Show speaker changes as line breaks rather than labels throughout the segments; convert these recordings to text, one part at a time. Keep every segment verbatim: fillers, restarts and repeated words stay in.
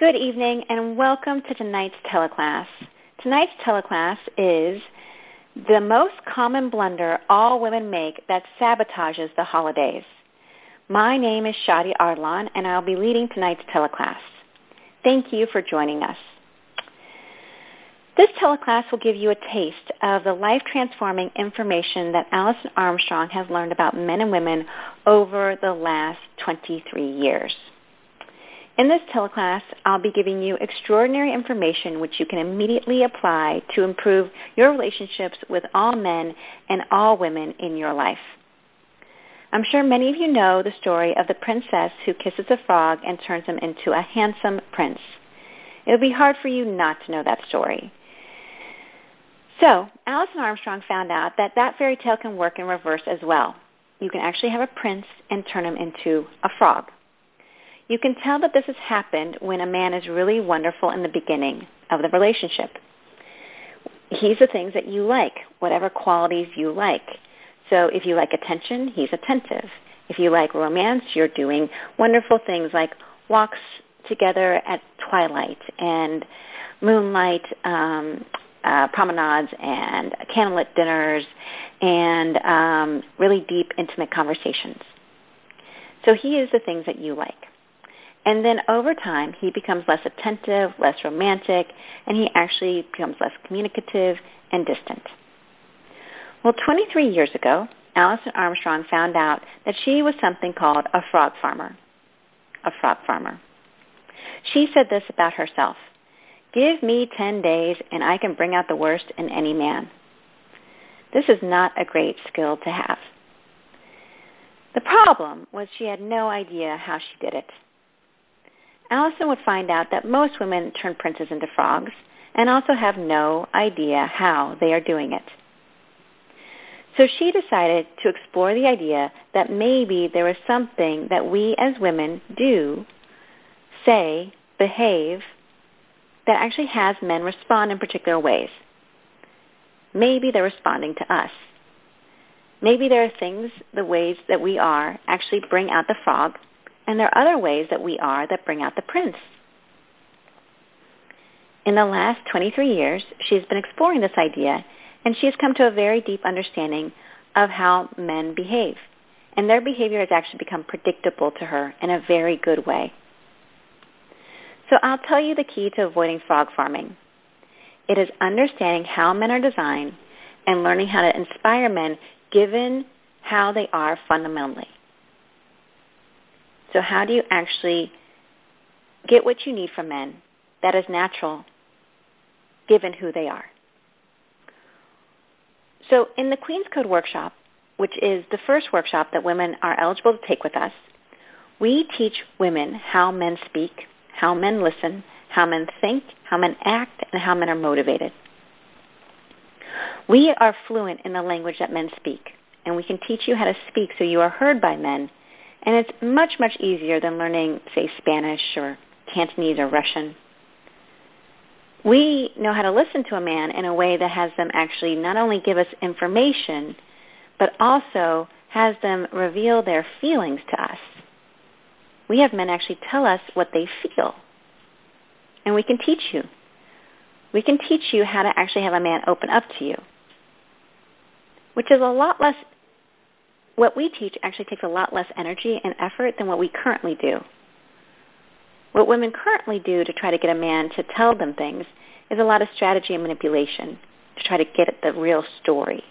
Good evening and welcome to tonight's teleclass. Tonight's teleclass is the most common blunder all women make that sabotages the holidays. My name is Shadi Ardlan and I'll be leading tonight's teleclass. Thank you for joining us. This teleclass will give you a taste of the life-transforming information that Alison Armstrong has learned about men and women over the last twenty-three years. In this teleclass, I'll be giving you extraordinary information which you can immediately apply to improve your relationships with all men and all women in your life. I'm sure many of you know the story of the princess who kisses a frog and turns him into a handsome prince. It would be hard for you not to know that story. So, Alison Armstrong found out that that fairy tale can work in reverse as well. You can actually have a prince and turn him into a frog. You can tell that this has happened when a man is really wonderful in the beginning of the relationship. He's the things that you like, whatever qualities you like. So if you like attention, he's attentive. If you like romance, you're doing wonderful things like walks together at twilight and moonlight um, uh, promenades and candlelit dinners and um, really deep, intimate conversations. So he is the things that you like. And then over time, he becomes less attentive, less romantic, and he actually becomes less communicative and distant. Well, twenty-three years ago, Alison Armstrong found out that she was something called a frog farmer. A frog farmer. She said this about herself: "Give me ten days and I can bring out the worst in any man." This is not a great skill to have. The problem was she had no idea how she did it. Alison would find out that most women turn princes into frogs and also have no idea how they are doing it. So she decided to explore the idea that maybe there was something that we as women do, say, behave, that actually has men respond in particular ways. Maybe they're responding to us. Maybe there are things, the ways that we are, actually bring out the frog, and there are other ways that we are that bring out the prince. In the last twenty-three years, she has been exploring this idea, and she has come to a very deep understanding of how men behave. And their behavior has actually become predictable to her in a very good way. So I'll tell you the key to avoiding frog farming. It is understanding how men are designed and learning how to inspire men given how they are fundamentally. So how do you actually get what you need from men that is natural given who they are? So in the Queen's Code workshop, which is the first workshop that women are eligible to take with us, we teach women how men speak, how men listen, how men think, how men act, and how men are motivated. We are fluent in the language that men speak, and we can teach you how to speak so you are heard by men. And it's much, much easier than learning, say, Spanish or Cantonese or Russian. We know how to listen to a man in a way that has them actually not only give us information, but also has them reveal their feelings to us. We have men actually tell us what they feel. And we can teach you. We can teach you how to actually have a man open up to you, which is a lot less. What we teach actually takes a lot less energy and effort than what we currently do. What women currently do to try to get a man to tell them things is a lot of strategy and manipulation to try to get at the real story.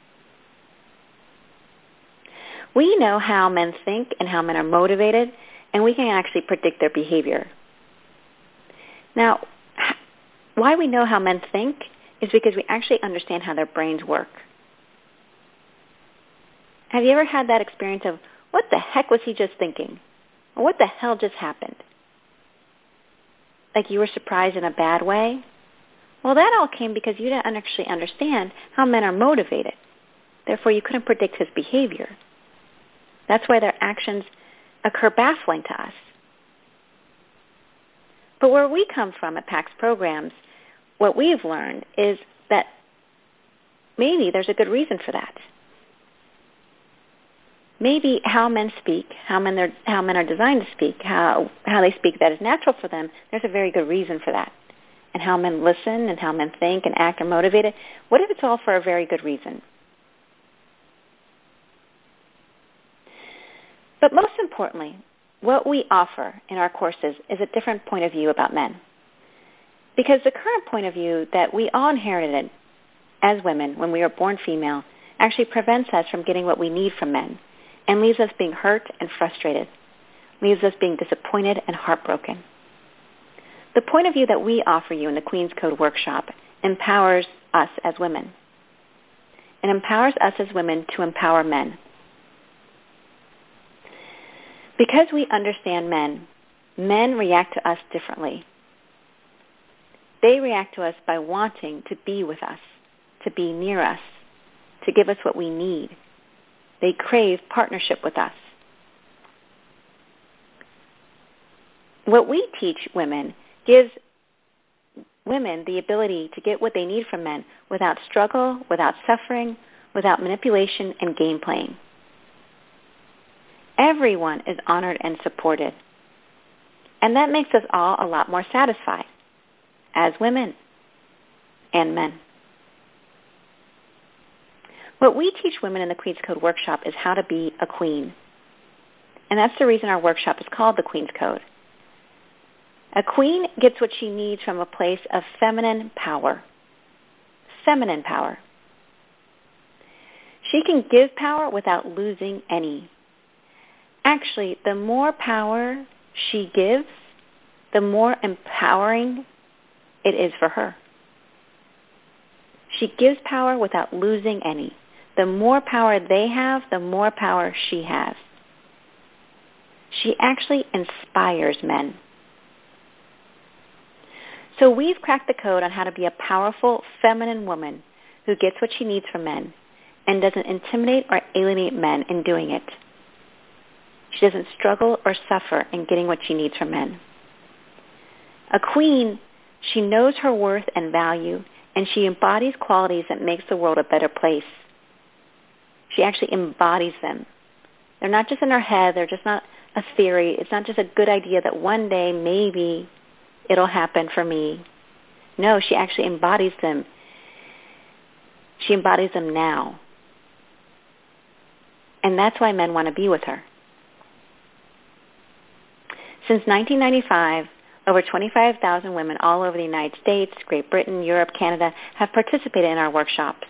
We know how men think and how men are motivated, and we can actually predict their behavior. Now, why we know how men think is because we actually understand how their brains work. Have you ever had that experience of, what the heck was he just thinking? Or what the hell just happened? Like you were surprised in a bad way? Well, that all came because you didn't actually understand how men are motivated. Therefore, you couldn't predict his behavior. That's why their actions occur baffling to us. But where we come from at PAX Programs, what we've learned is that maybe there's a good reason for that. maybe how men speak, how men are, how men are designed to speak, how, how they speak that is natural for them, there's a very good reason for that. And how men listen and how men think and act and motivated, what if it's all for a very good reason? But most importantly, what we offer in our courses is a different point of view about men. Because the current point of view that we all inherited as women when we were born female actually prevents us from getting what we need from men and leaves us being hurt and frustrated, leaves us being disappointed and heartbroken. The point of view that we offer you in the Queen's Code workshop empowers us as women. It empowers us as women to empower men. Because we understand men, men react to us differently. They react to us by wanting to be with us, to be near us, to give us what we need. They crave partnership with us. What we teach women gives women the ability to get what they need from men without struggle, without suffering, without manipulation and game playing. Everyone is honored and supported. And that makes us all a lot more satisfied as women and men. What we teach women in the Queen's Code workshop is how to be a queen. And that's the reason our workshop is called the Queen's Code. A queen gets what she needs from a place of feminine power. Feminine power. She can give power without losing any. Actually, the more power she gives, the more empowering it is for her. She gives power without losing any. The more power they have, the more power she has. She actually inspires men. So we've cracked the code on how to be a powerful, feminine woman who gets what she needs from men and doesn't intimidate or alienate men in doing it. She doesn't struggle or suffer in getting what she needs from men. A queen, she knows her worth and value, and she embodies qualities that makes the world a better place. She actually embodies them. They're not just in her head. They're just not a theory. It's not just a good idea that one day maybe it'll happen for me. No, she actually embodies them. She embodies them now. And that's why men want to be with her. Since nineteen ninety-five, over twenty-five thousand women all over the United States, Great Britain, Europe, Canada have participated in our workshops.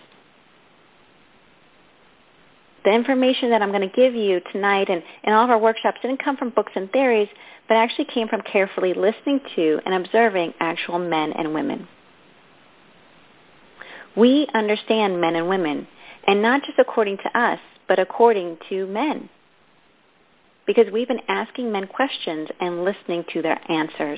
The information that I'm going to give you tonight and in all of our workshops didn't come from books and theories, but actually came from carefully listening to and observing actual men and women. We understand men and women, and not just according to us, but according to men. Because we've been asking men questions and listening to their answers.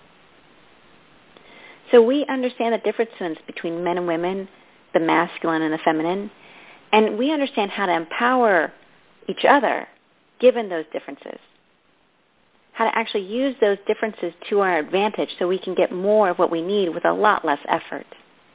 So we understand the differences between men and women, the masculine and the feminine, and we understand how to empower each other given those differences. How to actually use those differences to our advantage so we can get more of what we need with a lot less effort.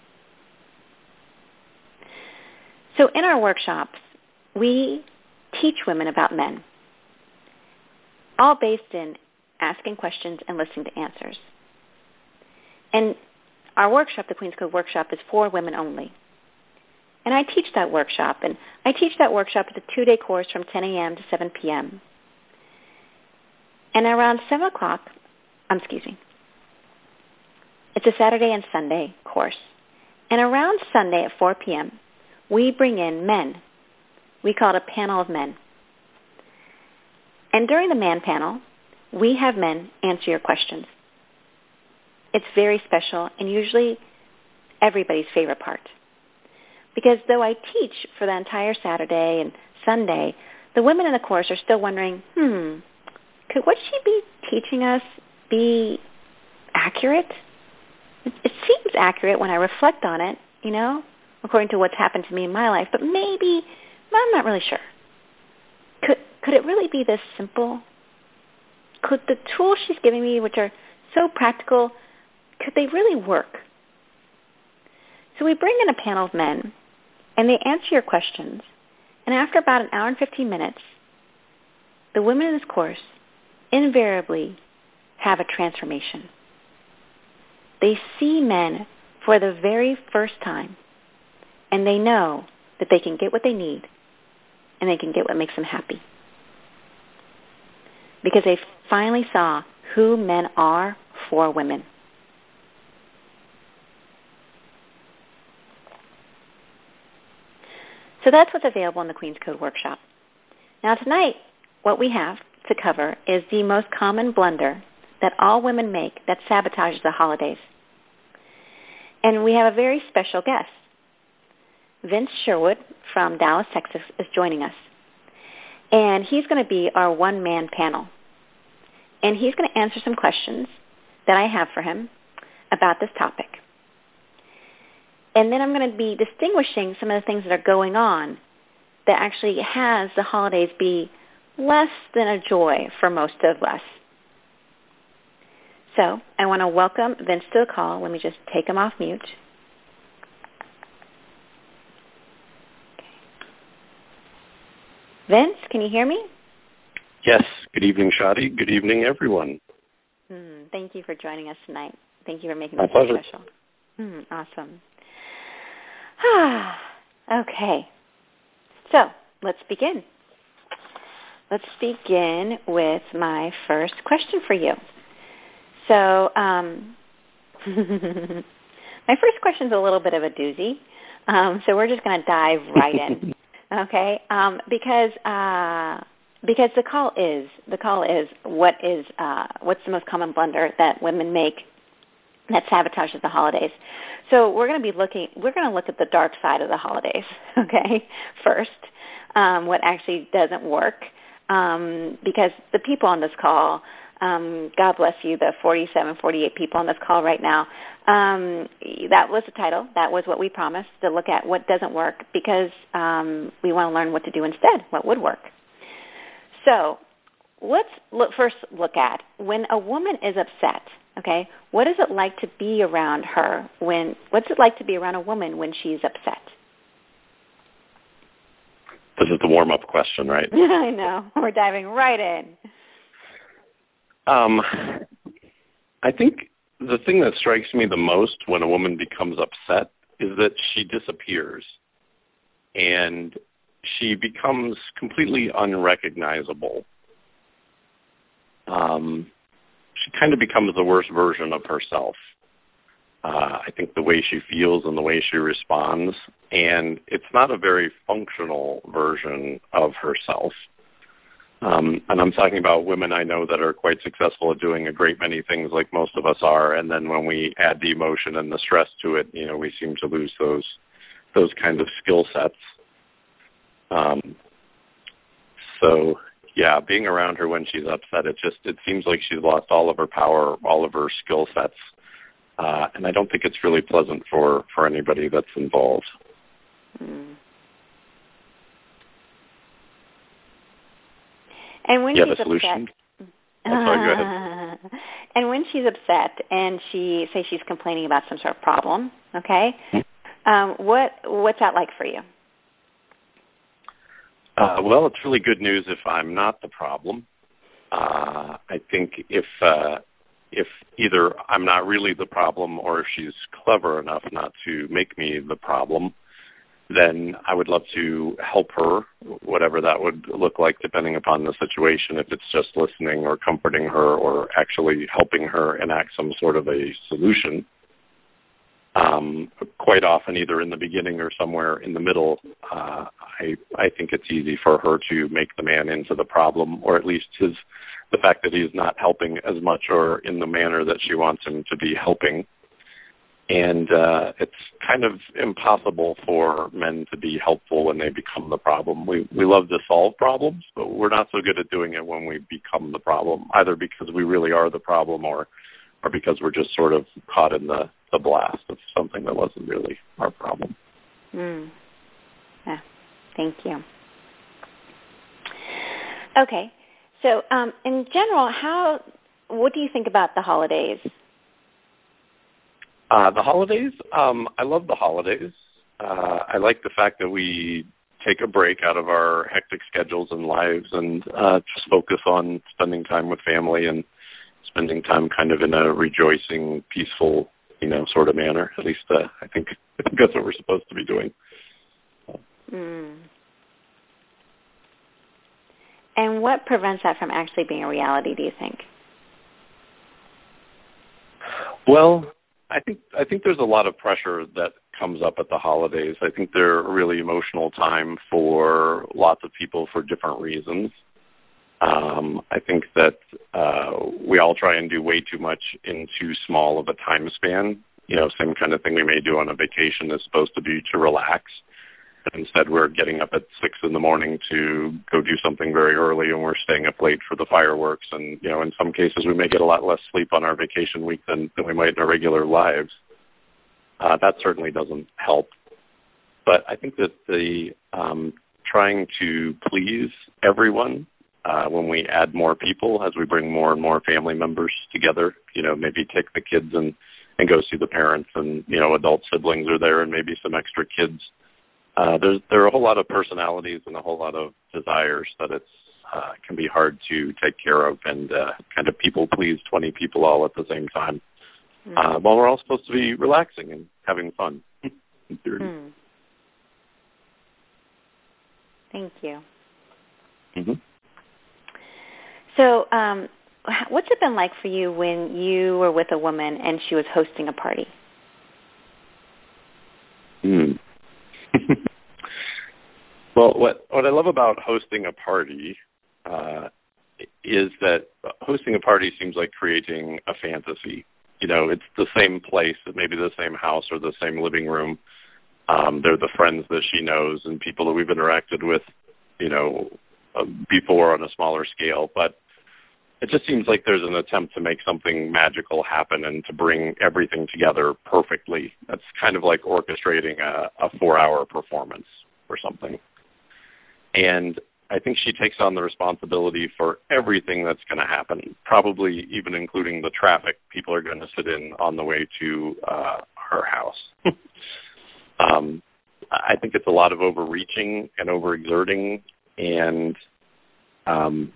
So in our workshops, we teach women about men, all based in asking questions and listening to answers. And our workshop, the Queen's Code workshop, is for women only. And I teach that workshop, and I teach that workshop as a two-day course from ten a.m. to seven p.m. And around seven o'clock, um, excuse me, it's a Saturday and Sunday course. And around Sunday at four p.m., we bring in men. We call it a panel of men. And during the man panel, we have men answer your questions. It's very special and usually everybody's favorite part. Because though I teach for the entire Saturday and Sunday, the women in the course are still wondering, hmm, could what she be teaching us be accurate? It, it seems accurate when I reflect on it, you know, according to what's happened to me in my life, but maybe, I'm not really sure. Could, could it really be this simple? Could the tools she's giving me, which are so practical, could they really work? So we bring in a panel of men, and they answer your questions. And after about an hour and fifteen minutes, the women in this course invariably have a transformation. They see men for the very first time, and they know that they can get what they need, and they can get what makes them happy. Because they finally saw who men are for women. So that's what's available in the Queen's Code workshop. Now tonight, what we have to cover is the most common blunder that all women make that sabotages the holidays. And we have a very special guest. Vince Sherwood from Dallas, Texas, is joining us. And he's going to be our one-man panel. And he's going to answer some questions that I have for him about this topic. And then I'm going to be distinguishing some of the things that are going on that actually has the holidays be less than a joy for most of us. So I want to welcome Vince to the call. Let me just take him off mute. Vince, can you hear me?
Yes. Good evening, Shadi. Good evening, everyone.
Hmm, thank you for joining us tonight. Thank you for making
My
this so
pleasure.
special. Hmm, awesome. Ah, okay. So let's begin. Let's begin with my first question for you. So um, my first question is a little bit of a doozy. Um, so we're just going to dive right in, okay? Um, because uh, because the call is the call is what is uh, what's the most common blunder that women make that sabotages the holidays. So we're going to be looking. We're going to look at the dark side of the holidays, okay? First, um, what actually doesn't work, um, because the people on this call. Um, God bless you, the forty-seven, forty-eight people on this call right now. Um, that was the title. That was what we promised, to look at what doesn't work, because um, we want to learn what to do instead, what would work. So let's look, first look at when a woman is upset, okay, what is it like to be around her? When What's it like to be around a woman when she's upset?
This is the warm-up question, right?
I know. We're diving right in.
Um, I think the thing that strikes me the most when a woman becomes upset is that she disappears and she becomes completely unrecognizable. Um, she kind of becomes the worst version of herself. Uh, I think the way she feels and the way she responds, and it's not a very functional version of herself. Um, and I'm talking about women I know that are quite successful at doing a great many things like most of us are, and then when we add the emotion and the stress to it, you know, we seem to lose those those kind of skill sets. Um, so, yeah, being around her when she's upset, it just it seems like she's lost all of her power, all of her skill sets, uh, and I don't think it's really pleasant for, for anybody that's involved.
Hmm. And when
you
she's
have a solution?
upset,
oh, sorry, go ahead.
And when she's upset and she say she's complaining about some sort of problem, okay, um, what what's that like for you?
Uh, well, it's really good news if I'm not the problem. Uh, I think if uh, if either I'm not really the problem or if she's clever enough not to make me the problem, then I would love to help her, whatever that would look like, depending upon the situation, if it's just listening or comforting her or actually helping her enact some sort of a solution. Um, quite often, either in the beginning or somewhere in the middle, uh, I, I think it's easy for her to make the man into the problem, or at least his, the fact that he's not helping as much or in the manner that she wants him to be helping. And uh, it's kind of impossible for men to be helpful when they become the problem. We we love to solve problems, but we're not so good at doing it when we become the problem, either because we really are the problem or, or because we're just sort of caught in the, the blast of something that wasn't really our problem.
Mm. Yeah. Thank you. Okay. So um, in general, how what do you think about the holidays?
Uh, the holidays, um, I love the holidays. Uh, I like the fact that we take a break out of our hectic schedules and lives and uh, just focus on spending time with family and spending time kind of in a rejoicing, peaceful, you know, sort of manner. At least uh, I think I think that's what we're supposed to be doing.
Mm. And what prevents that from actually being a reality, do you think?
Well, I think I think there's a lot of pressure that comes up at the holidays. I think they're a really emotional time for lots of people for different reasons. Um, I think that uh, we all try and do way too much in too small of a time span. You know, same kind of thing we may do on a vacation is supposed to be to relax. Instead, we're getting up at six in the morning to go do something very early, and we're staying up late for the fireworks. And, you know, in some cases, we may get a lot less sleep on our vacation week than, than we might in our regular lives. Uh, that certainly doesn't help. But I think that the um, trying to please everyone uh, when we add more people, as we bring more and more family members together, you know, maybe take the kids and, and go see the parents, and, you know, adult siblings are there and maybe some extra kids. Uh, there's, there are a whole lot of personalities and a whole lot of desires that it's uh, can be hard to take care of and uh, kind of people please twenty people all at the same time. Mm. Uh, while we're all supposed to be relaxing and having fun. In theory. Mm.
Thank you.
Mm-hmm.
So um, what's it been like for you when you were with a woman and she was hosting a party?
Hmm. Well, what what I love about hosting a party uh, is that hosting a party seems like creating a fantasy. You know, it's the same place, maybe the same house or the same living room. Um, they're the friends that she knows and people that we've interacted with, you know, uh, before on a smaller scale. But it just seems like there's an attempt to make something magical happen and to bring everything together perfectly. That's kind of like orchestrating a, a four-hour performance or something. And I think she takes on the responsibility for everything that's going to happen, probably even including the traffic people are going to sit in on the way to uh, her house. um, I think it's a lot of overreaching and overexerting. And um,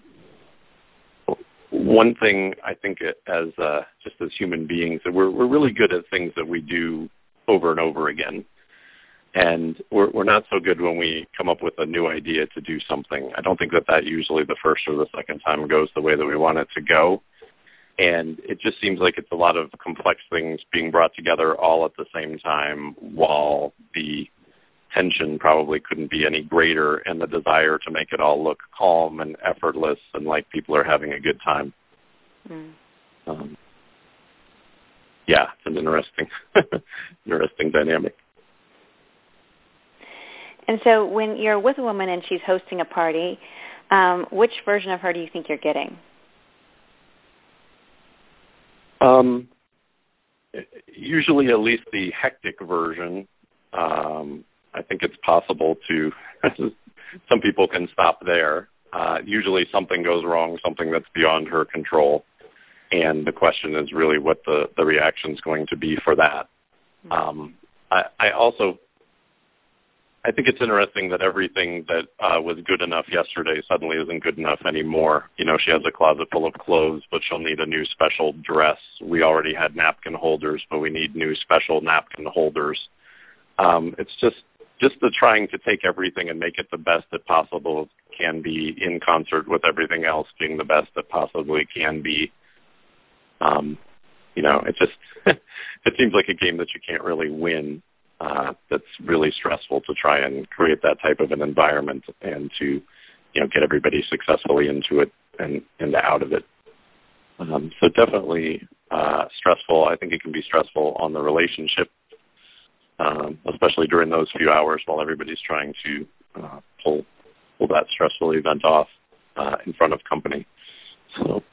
one thing I think as uh, just as human beings, that we're, we're really good at things that we do over and over again. And we're, we're not so good when we come up with a new idea to do something. I don't think that that usually the first or the second time goes the way that we want it to go. And it just seems like it's a lot of complex things being brought together all at the same time, while the tension probably couldn't be any greater and the desire to make it all look calm and effortless and like people are having a good time. Mm. Um, yeah, it's an interesting, interesting dynamic.
And so when you're with a woman and she's hosting a party, um, which version of her do you think you're getting?
Um, usually at least the hectic version. Um, I think it's possible to, some people can stop there. Uh, usually something goes wrong, something that's beyond her control. And the question is really what the, the reaction is going to be for that. Mm-hmm. Um, I, I also I think it's interesting that everything that uh, was good enough yesterday suddenly isn't good enough anymore. You know, she has a closet full of clothes, but she'll need a new special dress. We already had napkin holders, but we need new special napkin holders. Um, it's just just the trying to take everything and make it the best it possible can be in concert with everything else being the best it possibly can be. Um, you know, it just it seems like a game that you can't really win. Uh, that's really stressful to try and create that type of an environment and to, you know, get everybody successfully into it and, and out of it. Um, so definitely uh, stressful. I think it can be stressful on the relationship, um, especially during those few hours while everybody's trying to uh, pull pull that stressful event off uh, in front of company. So.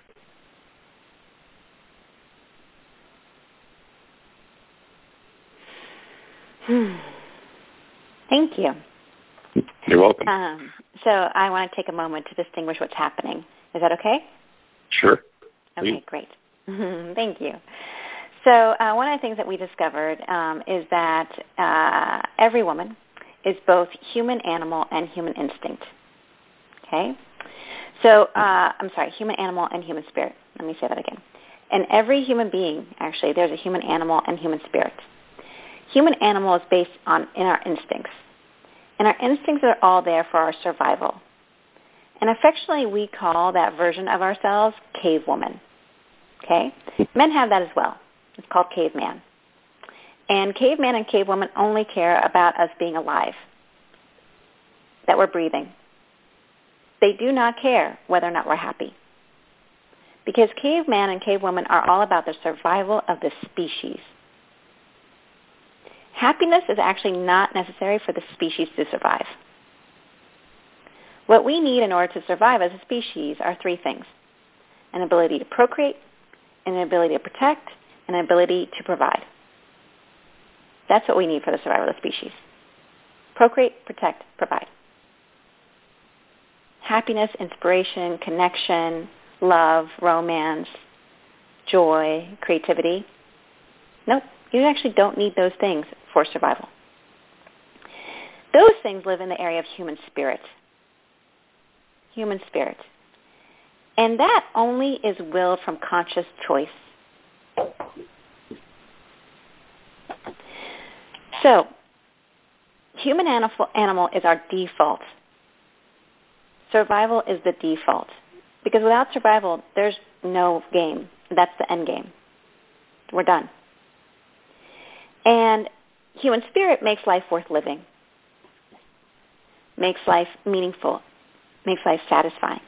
Thank you.
You're welcome.
Um, so I want to take a moment to distinguish what's happening. Is that okay?
Sure.
Okay,
Please.
Great. Thank you. So uh, one of the things that we discovered um, is that uh, every woman is both human animal and human instinct. Okay? So, uh, I'm sorry, human animal and human spirit. Let me say that again. In every human being, actually, there's a human animal and human spirit. Human animal is based on in our instincts. And our instincts are all there for our survival. And affectionately, we call that version of ourselves cave woman. Okay? Men have that as well. It's called caveman. And caveman and cavewoman only care about us being alive, that we're breathing. They do not care whether or not we're happy. Because caveman and cavewoman are all about the survival of the species. Happiness is actually not necessary for the species to survive. What we need in order to survive as a species are three things: an ability to procreate, an ability to protect, and an ability to provide. That's what we need for the survival of the species. Procreate, protect, provide. Happiness, inspiration, connection, love, romance, joy, creativity. Nope, you actually don't need those things for survival. Those things live in the area of human spirit. Human spirit. And that only is willed from conscious choice. So, human animal is our default. Survival is the default. Because without survival, there's no game. That's the end game. We're done. And human spirit makes life worth living, makes life meaningful, makes life satisfying.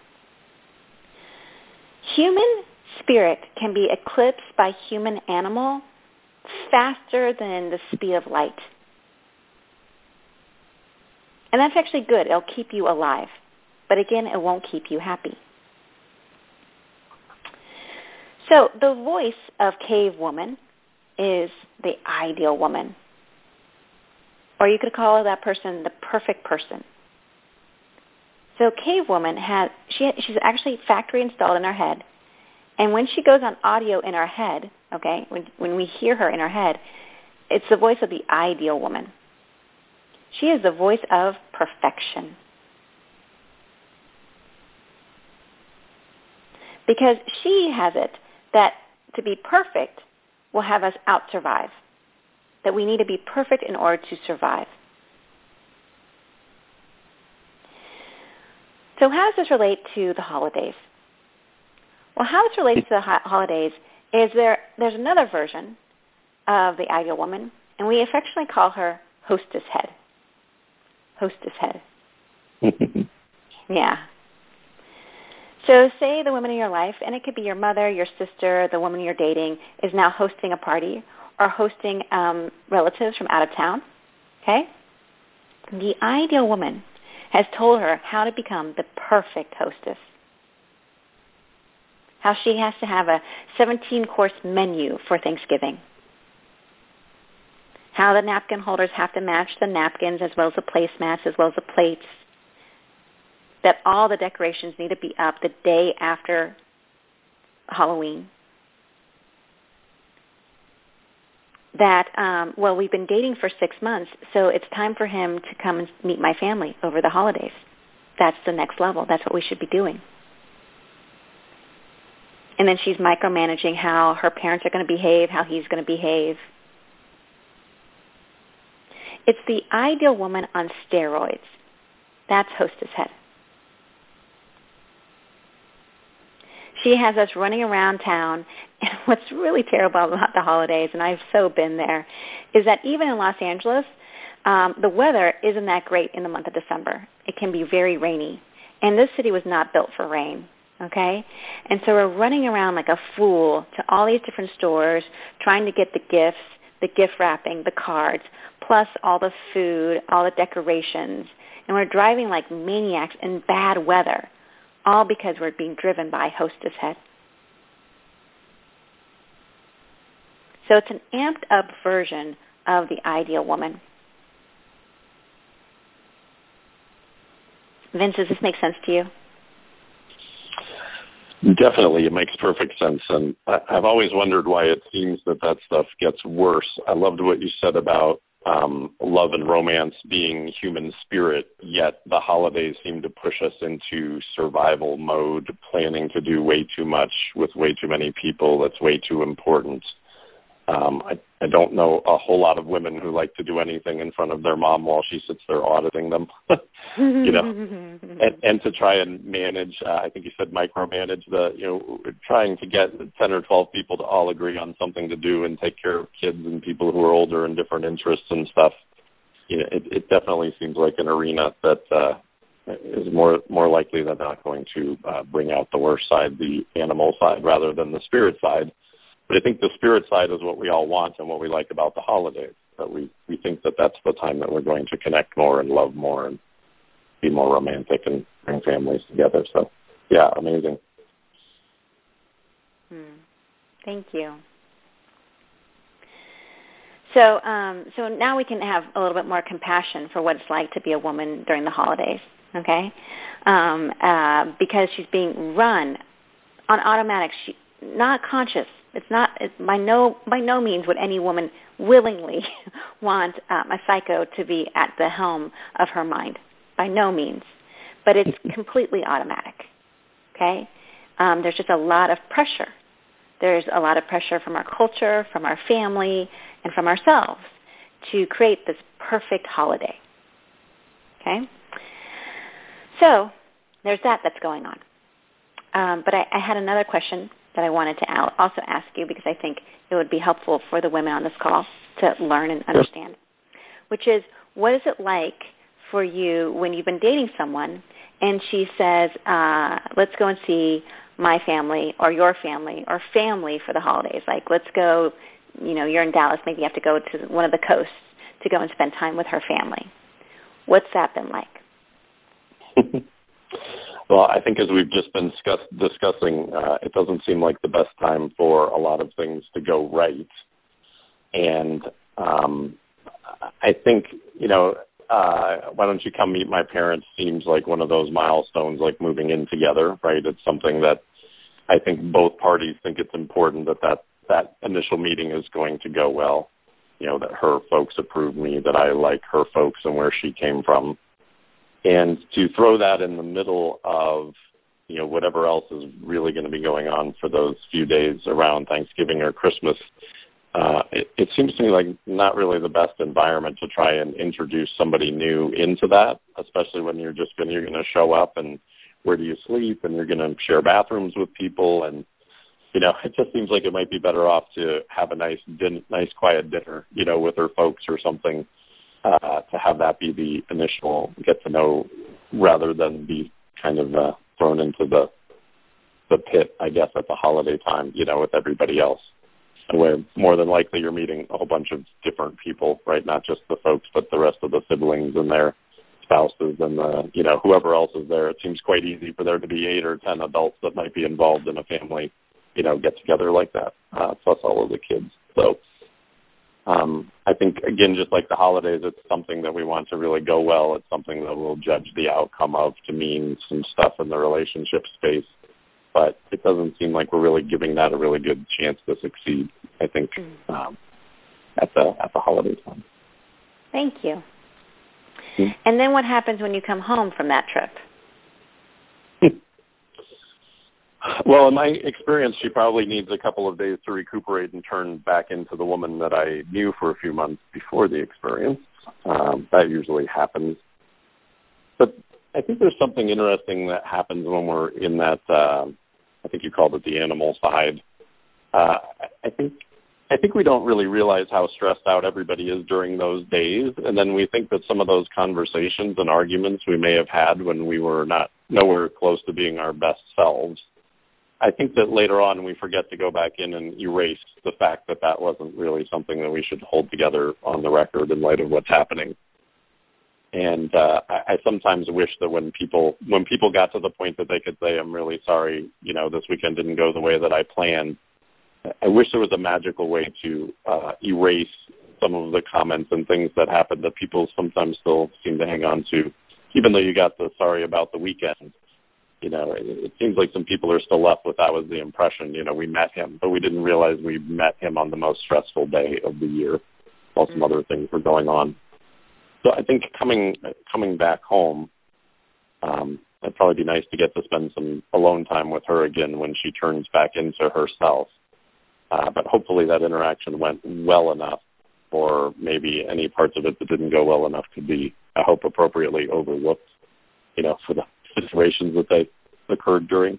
Human spirit can be eclipsed by human animal faster than the speed of light. And that's actually good. It'll keep you alive. But again, it won't keep you happy. So the voice of cave woman is the ideal woman. Or you could call that person the perfect person. So cave woman has, she, she's actually factory installed in our head. And when she goes on audio in our head, okay, when, when we hear her in our head, it's the voice of the ideal woman. She is the voice of perfection. Because she has it that to be perfect will have us out-survive, that we need to be perfect in order to survive. So how does this relate to the holidays? Well, how this relates to the ho- holidays is there, there's another version of the ideal woman, and we affectionately call her hostess head. Hostess head. Yeah. So say the woman in your life, and it could be your mother, your sister, the woman you're dating, is now hosting a party or hosting um, relatives from out of town, okay? The ideal woman has told her how to become the perfect hostess, how she has to have a seventeen-course menu for Thanksgiving, how the napkin holders have to match the napkins as well as the placemats as well as the plates, that all the decorations need to be up the day after Halloween. That, um, well, we've been dating for six months, so it's time for him to come and meet my family over the holidays. That's the next level. That's what we should be doing. And then she's micromanaging how her parents are going to behave, how he's going to behave. It's the ideal woman on steroids. That's hostess head. She has us running around town, and what's really terrible about the holidays, and I've so been there, is that even in Los Angeles, um, the weather isn't that great in the month of December. It can be very rainy, and this city was not built for rain, okay? And so we're running around like a fool to all these different stores, trying to get the gifts, the gift wrapping, the cards, plus all the food, all the decorations, and we're driving like maniacs in bad weather, all because we're being driven by hostess head. So it's an amped up version of the ideal woman. Vince, does this make sense to you?
Definitely, it makes perfect sense. And I, I've always wondered why it seems that that stuff gets worse. I loved what you said about um, love and romance being human spirit, yet the holidays seem to push us into survival mode, planning to do way too much with way too many people that's way too important. Um, I, I don't know a whole lot of women who like to do anything in front of their mom while she sits there auditing them, you know, and, and to try and manage, uh, I think you said micromanage the, you know, trying to get ten or twelve people to all agree on something to do and take care of kids and people who are older and different interests and stuff. You know, it, it definitely seems like an arena that uh, is more more likely than not going to uh, bring out the worst side, the animal side, rather than the spirit side. But I think the spirit side is what we all want and what we like about the holidays. That we, we think that that's the time that we're going to connect more and love more and be more romantic and bring families together. So, yeah, amazing.
Hmm. Thank you. So, um, so now we can have a little bit more compassion for what it's like to be a woman during the holidays, okay? Um, uh, because she's being run on automatic, she, not conscious. It's not it's by no by no means would any woman willingly want um, a psycho to be at the helm of her mind. By no means, but it's completely automatic. Okay, um, there's just a lot of pressure. There's a lot of pressure from our culture, from our family, and from ourselves to create this perfect holiday. Okay, so there's that that's going on. Um, but I, I had another question that I wanted to also ask you because I think it would be helpful for the women on this call to learn and understand, which is, what is it like for you when you've been dating someone and she says, uh, let's go and see my family or your family or family for the holidays? Like, let's go, you know, you're in Dallas, maybe you have to go to one of the coasts to go and spend time with her family. What's that been like?
Well, I think as we've just been discuss- discussing, uh, it doesn't seem like the best time for a lot of things to go right. And um, I think, you know, uh, why don't you come meet my parents seems like one of those milestones, like moving in together, right? It's something that I think both parties think it's important that that, that initial meeting is going to go well, you know, that her folks approve me, that I like her folks and where she came from. And to throw that in the middle of, you know, whatever else is really going to be going on for those few days around Thanksgiving or Christmas, uh, it, it seems to me like not really the best environment to try and introduce somebody new into that, especially when you're just going you're going to show up and where do you sleep and you're going to share bathrooms with people. And, you know, it just seems like it might be better off to have a nice, din- nice quiet dinner, you know, with her folks or something. Uh, to have that be the initial get to know rather than be kind of uh, thrown into the the pit, I guess, at the holiday time, you know, with everybody else. And where more than likely you're meeting a whole bunch of different people, right? Not just the folks, but the rest of the siblings and their spouses and, the, you know, whoever else is there. It seems quite easy for there to be eight or ten adults that might be involved in a family, you know, get-together like that, uh, plus all of the kids. So Um, I think, again, just like the holidays, it's something that we want to really go well. It's something that we'll judge the outcome of to mean some stuff in the relationship space. But it doesn't seem like we're really giving that a really good chance to succeed, I think, um, at the at the holiday time.
Thank you.
Mm-hmm.
And then what happens when you come home from that trip?
Well, in my experience, she probably needs a couple of days to recuperate and turn back into the woman that I knew for a few months before the experience. Um, that usually happens. But I think there's something interesting that happens when we're in that, uh, I think you called it the animal side. Uh, I think I think we don't really realize how stressed out everybody is during those days. And then we think that some of those conversations and arguments we may have had when we were not nowhere close to being our best selves, I think that later on we forget to go back in and erase the fact that that wasn't really something that we should hold together on the record in light of what's happening. And uh, I, I sometimes wish that when people when people got to the point that they could say, I'm really sorry, you know, this weekend didn't go the way that I planned, I wish there was a magical way to uh, erase some of the comments and things that happened that people sometimes still seem to hang on to, even though you got the sorry about the weekend. You know, it, it seems like some people are still left with that was the impression. You know, we met him, but we didn't realize we met him on the most stressful day of the year. while some other things were going on. So I think coming coming back home, um, it'd probably be nice to get to spend some alone time with her again when she turns back into herself. Uh, but hopefully that interaction went well enough, or maybe any parts of it that didn't go well enough could be, I hope, appropriately overlooked, you know, for the situations that they occurred during.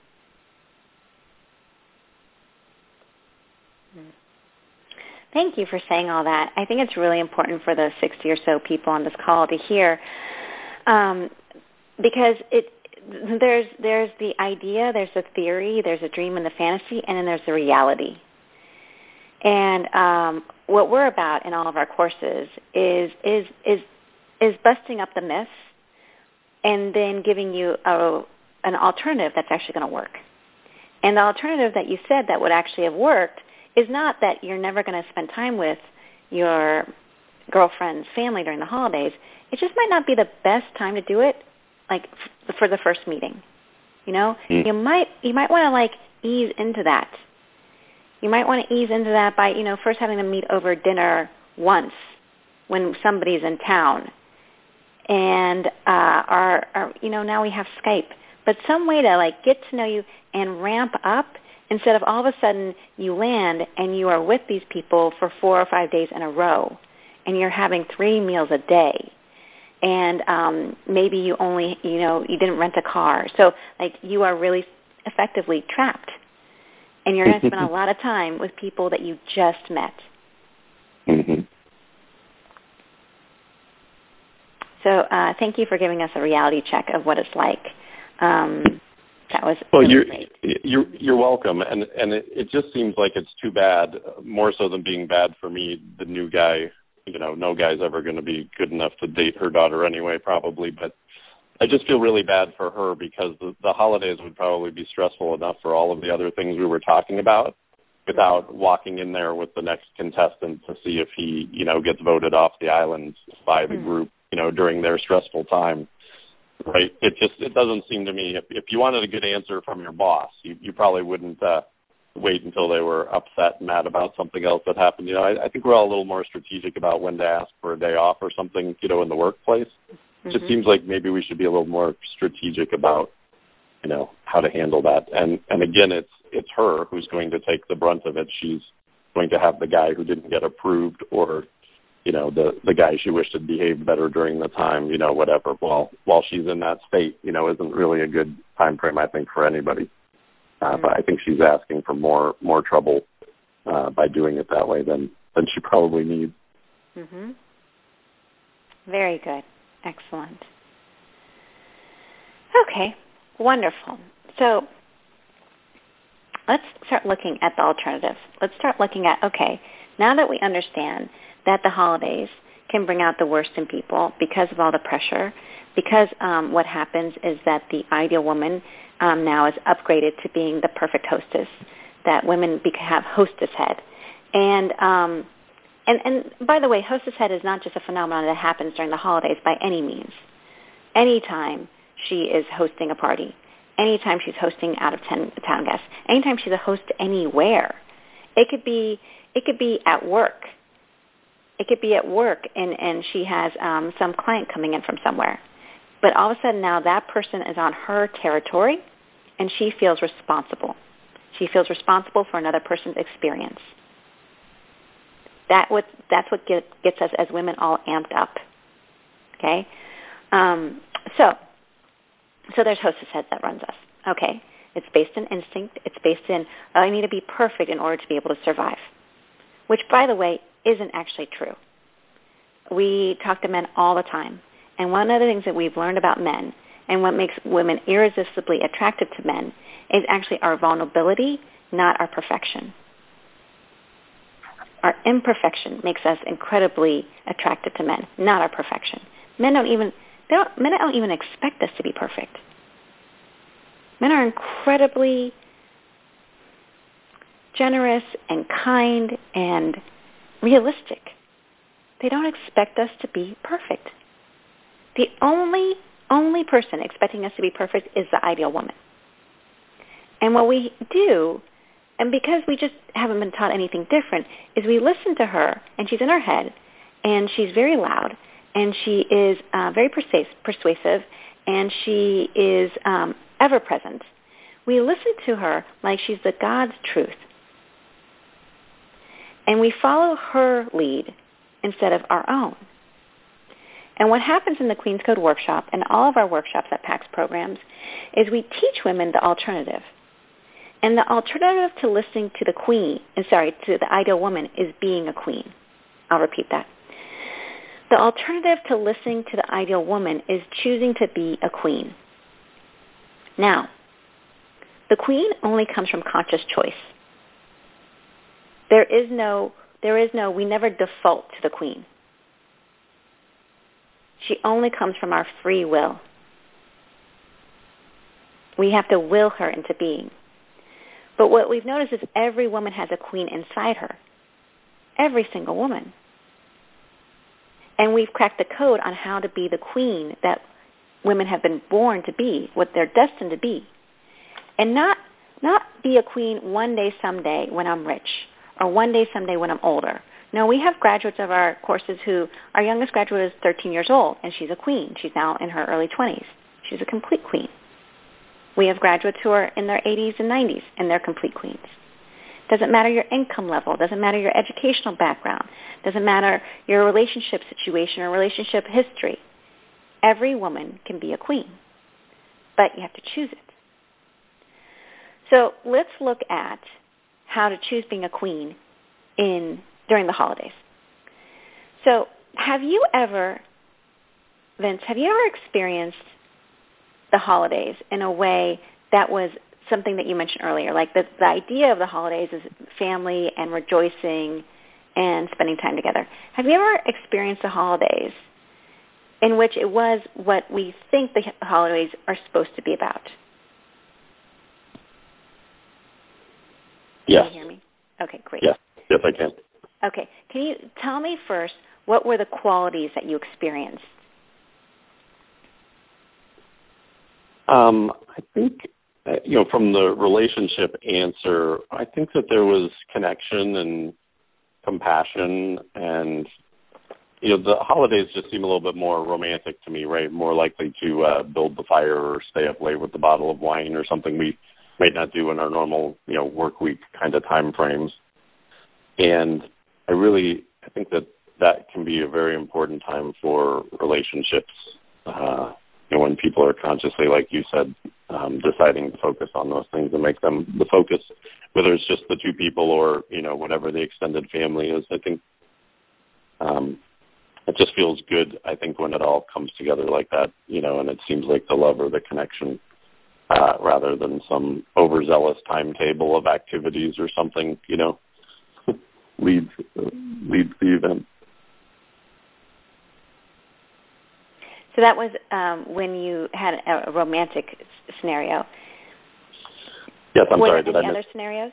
Thank you for saying all that. I think it's really important for the sixty or so people on this call to hear, um, because it there's there's the idea, there's the theory, there's a dream and the fantasy, and then there's the reality. And um, what we're about in all of our courses is is is is busting up the myths and then giving you a, an alternative that's actually going to work. And the alternative that you said that would actually have worked is not that you're never going to spend time with your girlfriend's family during the holidays. It just might not be the best time to do it, like f- for the first meeting. You know, mm. you might you might want to like ease into that. You might want to ease into that by, you know, first having them meet over dinner once when somebody's in town, and uh, our, our you know now we have Skype, but some way to like get to know you and ramp up. Instead of all of a sudden you land and you are with these people for four or five days in a row, and you're having three meals a day, and um, maybe you only, you know, you didn't rent a car. So, like, you are really effectively trapped, and you're going to spend a lot of time with people that you just met.
Mm-hmm.
So uh, thank you for giving us a reality check of what it's like. Um That was
well,
really
you're,
great.
you're you're welcome, and and it, it just seems like it's too bad, more so than being bad for me. The new guy, you know, no guy's ever going to be good enough to date her daughter anyway, probably. But I just feel really bad for her because the, the holidays would probably be stressful enough for all of the other things we were talking about, without walking in there with the next contestant to see if he, you know, gets voted off the island by the mm. group, you know, during their stressful time. Right. It just it doesn't seem to me if if you wanted a good answer from your boss, you, you probably wouldn't uh, wait until they were upset and mad about something else that happened. You know, I, I think we're all a little more strategic about when to ask for a day off or something, you know, in the workplace. Mm-hmm. It just seems like maybe we should be a little more strategic about, you know, how to handle that. And and again, it's it's her who's going to take the brunt of it. She's going to have the guy who didn't get approved, or you know, the, the guy she wished had behaved better during the time, you know, whatever, while, while she's in that state, you know, isn't really a good time frame, I think, for anybody. Uh, mm-hmm. But I think she's asking for more, more trouble uh, by doing it that way than, than she probably needs.
Mm-hmm. Very good. Excellent. Okay. Wonderful. So let's start looking at the alternatives. Let's start looking at, okay, now that we understand that the holidays can bring out the worst in people because of all the pressure, because um, what happens is that the ideal woman um, now is upgraded to being the perfect hostess, that women have hostess head. And, um, and, and by the way, hostess head is not just a phenomenon that happens during the holidays by any means. Anytime she is hosting a party, anytime she's hosting out-of-town guests, anytime she's a host anywhere, it could be, it could be at work. It could be at work, and, and she has um, some client coming in from somewhere. But all of a sudden now that person is on her territory, and she feels responsible. She feels responsible for another person's experience. That what, that's what get, gets us as women all amped up. Okay? Um, so, so there's hostess head that runs us. Okay? It's based in instinct. It's based in, oh, I need to be perfect in order to be able to survive. Which, by the way, isn't actually true. We talk to men all the time. And one of the things that we've learned about men and what makes women irresistibly attractive to men is actually our vulnerability, not our perfection. Our imperfection makes us incredibly attractive to men, not our perfection. Men don't even they don't, men don't even expect us to be perfect. Men are incredibly generous and kind and realistic. They don't expect us to be perfect. The only, only person expecting us to be perfect is the ideal woman. And what we do and because we just haven't been taught anything different, is we listen to her, and she's in our head, and she's very loud, and she is uh, very persuas- persuasive, and she is um, ever present. We listen to her like she's the God's truth, and we follow her lead instead of our own. And what happens in the Queen's Code workshop and all of our workshops at PAX programs is we teach women the alternative. And the alternative to listening to the queen, and sorry, to the ideal woman is being a queen. I'll repeat that. The alternative to listening to the ideal woman is choosing to be a queen. Now, the queen only comes from conscious choice. There is no, there is no, we never default to the queen. She only comes from our free will. We have to will her into being. But what we've noticed is every woman has a queen inside her. Every single woman. And we've cracked the code on how to be the queen that women have been born to be, what they're destined to be. And not not be a queen one day someday when I'm rich, or one day someday when I'm older. No, we have graduates of our courses who, our youngest graduate is thirteen years old, and she's a queen. She's now in her early twenties. She's a complete queen. We have graduates who are in their eighties and nineties, and they're complete queens. Doesn't matter your income level. Doesn't matter your educational background. Doesn't matter your relationship situation or relationship history. Every woman can be a queen, but you have to choose it. So let's look at how to choose being a queen in during the holidays. So have you ever, Vince, have you ever experienced the holidays in a way that was something that you mentioned earlier, like the, the idea of the holidays is family and rejoicing and spending time together. Have you ever experienced the holidays in which it was what we think the holidays are supposed to be about?
Yes.
Can you hear me? Okay, great.
Yes, yes, I can.
Okay, can you tell me first, what were the qualities that you experienced?
Um, I think, uh, you know, from the relationship answer, I think that there was connection and compassion, and, you know, the holidays just seem a little bit more romantic to me, right? More likely to uh, build the fire or stay up late with a bottle of wine or something we might not do in our normal, you know, work week kind of time frames. And I really, I think that that can be a very important time for relationships, uh, you know, when people are consciously, like you said, um, deciding to focus on those things and make them the focus, whether it's just the two people or, you know, whatever the extended family is. I think um, it just feels good, I think, when it all comes together like that, you know, and it seems like the love or the connection uh, rather than some overzealous timetable of activities or something, you know, leads, leads the event.
So that was um, when you had a, a romantic s- scenario.
Yes, I'm
Were
sorry.
there
Did
any
I
other
miss?
scenarios?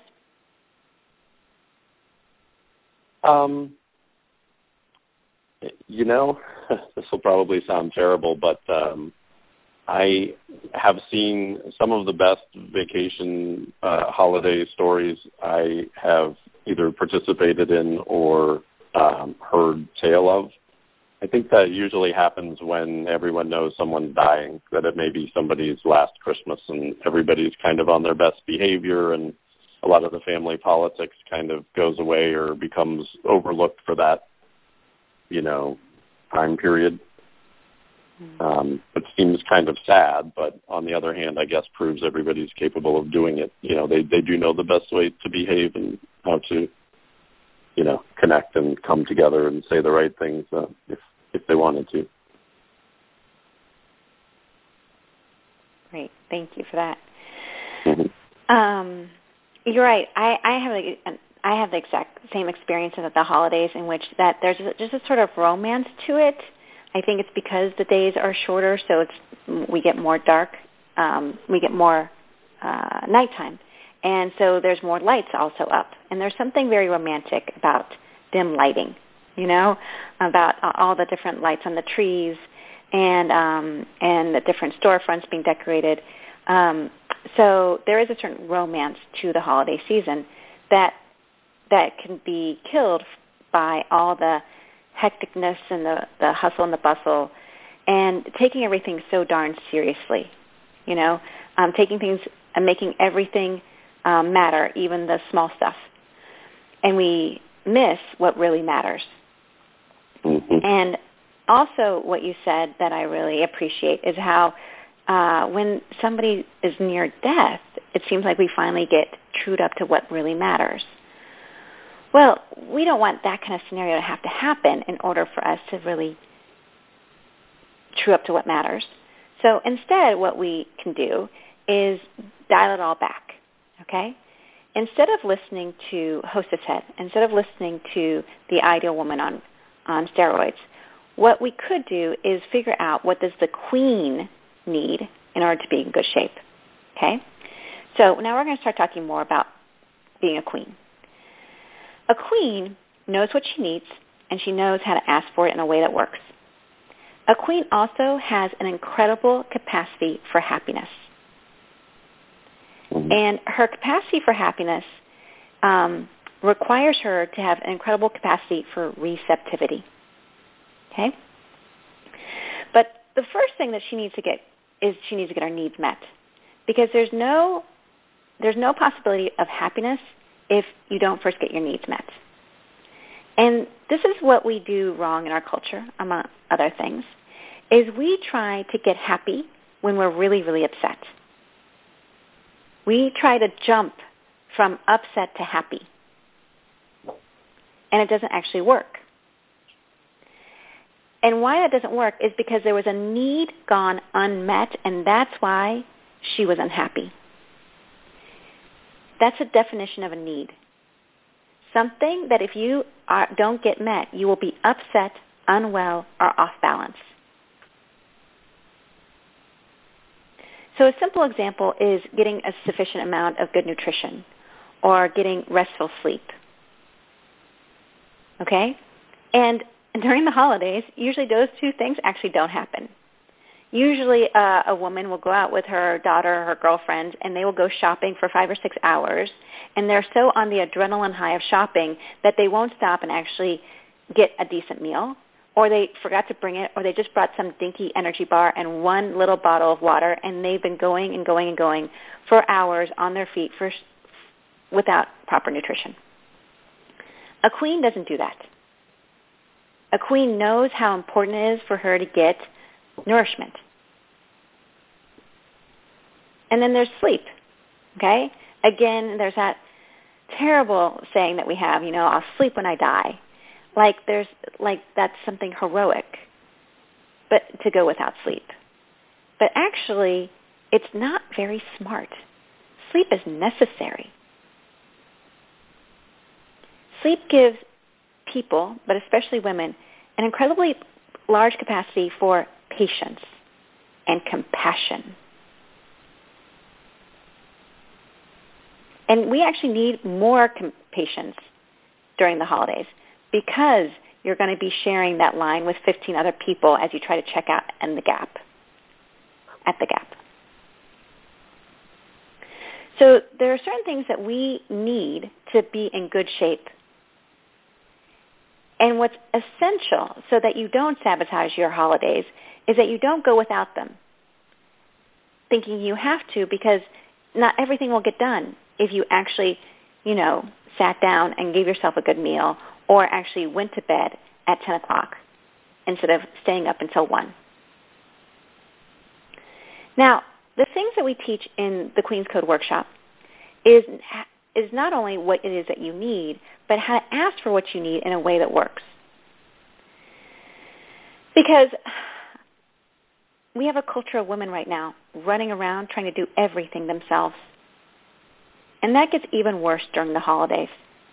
Um, you know, this will probably sound terrible, but um, I have seen some of the best vacation uh, holiday stories I have either participated in or um, heard tale of. I think that usually happens when everyone knows someone's dying, that it may be somebody's last Christmas and everybody's kind of on their best behavior, and a lot of the family politics kind of goes away or becomes overlooked for that, you know, time period. Mm-hmm. Um, it seems kind of sad, but on the other hand, I guess proves everybody's capable of doing it. You know, they, they do know the best way to behave and how to, you know, connect and come together and say the right things uh, if if they wanted to.
Great. Thank you for that.
Mm-hmm.
Um, you're right. I, I have a, I have the exact same experiences at the holidays in which that there's a, just a sort of romance to it. I think it's because the days are shorter, so it's we get more dark, um, we get more uh, nighttime, and so there's more lights also up. And there's something very romantic about dim lighting, you know, about all the different lights on the trees and um, and the different storefronts being decorated. Um, so there is a certain romance to the holiday season that that can be killed by all the hecticness and the, the hustle and the bustle and taking everything so darn seriously, you know, um, taking things and making everything um, matter, even the small stuff. And we miss what really matters.
Mm-hmm.
And also what you said that I really appreciate is how uh, when somebody is near death, it seems like we finally get trued up to what really matters. Well, we don't want that kind of scenario to have to happen in order for us to really true up to what matters. So instead, what we can do is dial it all back, okay? Instead of listening to Hostess Head, instead of listening to the ideal woman on, on steroids, what we could do is figure out what does the queen need in order to be in good shape, okay? So now we're going to start talking more about being a queen. A queen knows what she needs, and she knows how to ask for it in a way that works. A queen also has an incredible capacity for happiness. Mm-hmm. And her capacity for happiness um, requires her to have an incredible capacity for receptivity. Okay? But the first thing that she needs to get is she needs to get her needs met. Because there's no there's no possibility of happiness if you don't first get your needs met. And this is what we do wrong in our culture, among other things, is we try to get happy when we're really, really upset. We try to jump from upset to happy. And it doesn't actually work. And why that doesn't work is because there was a need gone unmet, and that's why she was unhappy. That's a definition of a need. Something that if you are, don't get met, you will be upset, unwell, or off balance. So a simple example is getting a sufficient amount of good nutrition or getting restful sleep. Okay? And during the holidays, usually those two things actually don't happen. Usually uh, a woman will go out with her daughter or her girlfriend, and they will go shopping for five or six hours, and they're so on the adrenaline high of shopping that they won't stop and actually get a decent meal, or they forgot to bring it, or they just brought some dinky energy bar and one little bottle of water, and they've been going and going and going for hours on their feet for, without proper nutrition. A queen doesn't do that. A queen knows how important it is for her to get nourishment. And then there's sleep, okay? Again, there's that terrible saying that we have, you know, I'll sleep when I die. Like there's, like that's something heroic, but to go without sleep. But actually, it's not very smart. Sleep is necessary. Sleep gives people, but especially women, an incredibly large capacity for patience and compassion. And we actually need more com- patience during the holidays because you're going to be sharing that line with fifteen other people as you try to check out in the gap, at the gap. So there are certain things that we need to be in good shape. And what's essential so that you don't sabotage your holidays is that you don't go without them, thinking you have to, because not everything will get done if you actually, you know, sat down and gave yourself a good meal or actually went to bed at ten o'clock instead of staying up until one. Now, the things that we teach in the Queen's Code workshop is is not only what it is that you need, but how to ask for what you need in a way that works. Because we have a culture of women right now running around trying to do everything themselves. And that gets even worse during the holidays.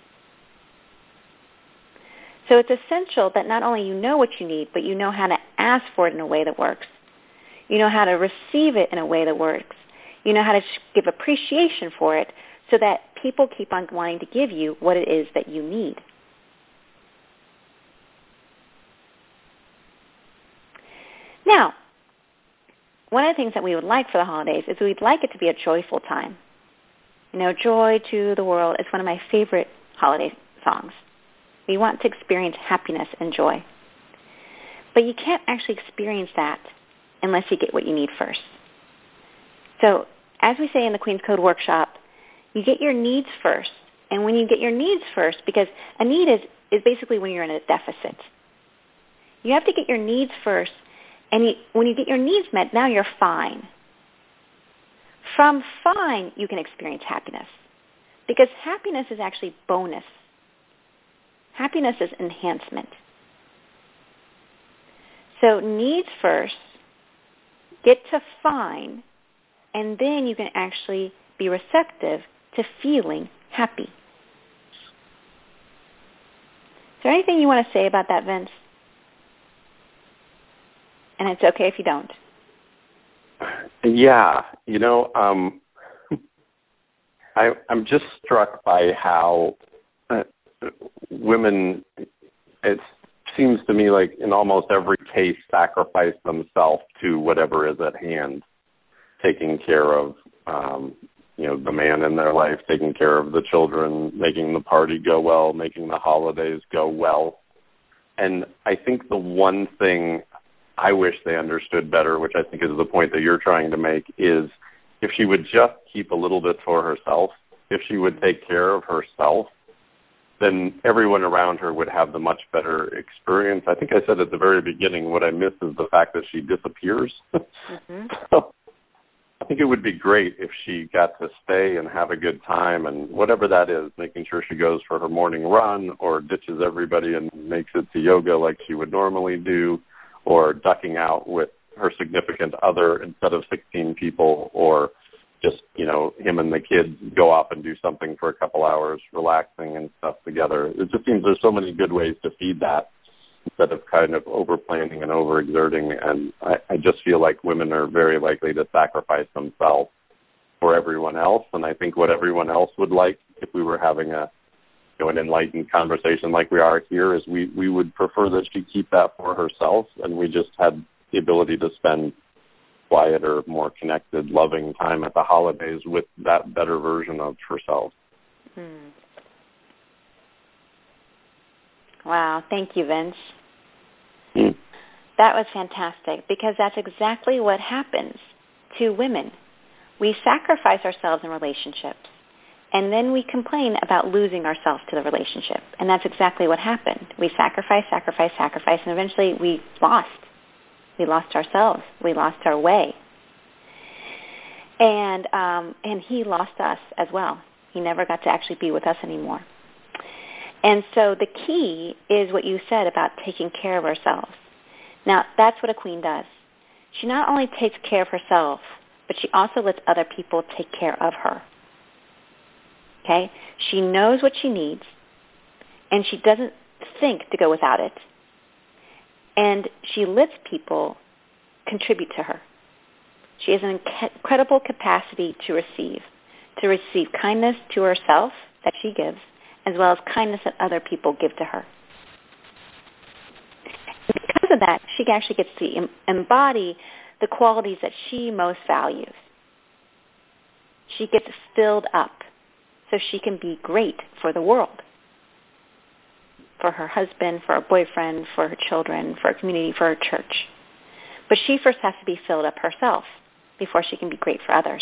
So it's essential that not only you know what you need, but you know how to ask for it in a way that works. You know how to receive it in a way that works. You know how to give appreciation for it so that people keep on wanting to give you what it is that you need. Now, one of the things that we would like for the holidays is we'd like it to be a joyful time. You know, Joy to the World is one of my favorite holiday songs. We want to experience happiness and joy. But you can't actually experience that unless you get what you need first. So as we say in the Queen's Code workshop, you get your needs first. And when you get your needs first, because a need is, is basically when you're in a deficit. You have to get your needs first. And you, when you get your needs met, now you're fine. From fine, you can experience happiness. Because happiness is actually bonus. Happiness is enhancement. So needs first, get to fine, and then you can actually be receptive to feeling happy. Is there anything you want to say about that, Vince? And it's okay if you don't.
Yeah, you know, um, I, I'm just struck by how uh, women, it seems to me like in almost every case, sacrifice themselves to whatever is at hand, taking care of, um, you know, the man in their life, taking care of the children, making the party go well, making the holidays go well. And I think the one thing I wish they understood better, which I think is the point that you're trying to make, is if she would just keep a little bit for herself, if she would take care of herself, then everyone around her would have the much better experience. I think I said at the very beginning, what I miss is the fact that she disappears. Mm-hmm. So I think it would be great if she got to stay and have a good time, and whatever that is, making sure she goes for her morning run or ditches everybody and makes it to yoga like she would normally do, or ducking out with her significant other instead of sixteen people, or just, you know, him and the kids go off and do something for a couple hours, relaxing and stuff together. It just seems there's so many good ways to feed that instead of kind of over-planning and over-exerting. And I, I just feel like women are very likely to sacrifice themselves for everyone else. And I think what everyone else would like, if we were having a, you know, an enlightened conversation like we are here, is we, we would prefer that she keep that for herself, and we just had the ability to spend quieter, more connected, loving time at the holidays with that better version of herself.
Hmm. Wow. Thank you, Vince.
Mm.
That was fantastic, because that's exactly what happens to women. We sacrifice ourselves in relationships, and then we complain about losing ourselves to the relationship. And that's exactly what happened. We sacrifice, sacrifice, sacrifice, and eventually we lost. We lost ourselves. We lost our way. And um, and he lost us as well. He never got to actually be with us anymore. And so the key is what you said about taking care of ourselves. Now, that's what a queen does. She not only takes care of herself, but she also lets other people take care of her. Okay? She knows what she needs, and she doesn't think to go without it. And she lets people contribute to her. She has an incredible capacity to receive, to receive kindness to herself that she gives, as well as kindness that other people give to her. And because of that, she actually gets to embody the qualities that she most values. She gets filled up so she can be great for the world, for her husband, for her boyfriend, for her children, for her community, for her church. But she first has to be filled up herself before she can be great for others.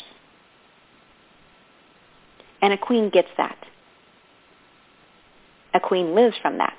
And a queen gets that. A queen lives from that.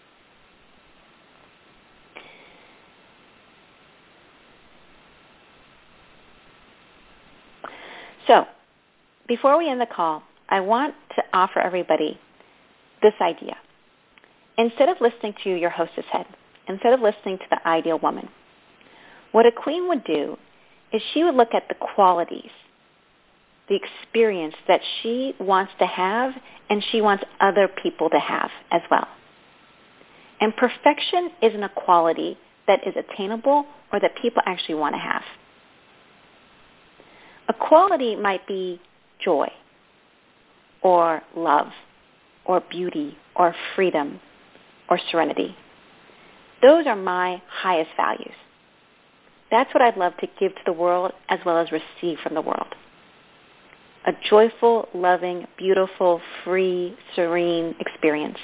So, before we end the call, I want to offer everybody this idea. Instead of listening to your hostess head, instead of listening to the ideal woman, what a queen would do is she would look at the qualities, the experience that she wants to have and she wants other people to have as well. And perfection isn't a quality that is attainable or that people actually want to have. A quality might be joy or love or beauty or freedom or serenity. Those are my highest values. That's what I'd love to give to the world as well as receive from the world. A joyful, loving, beautiful, free, serene experience.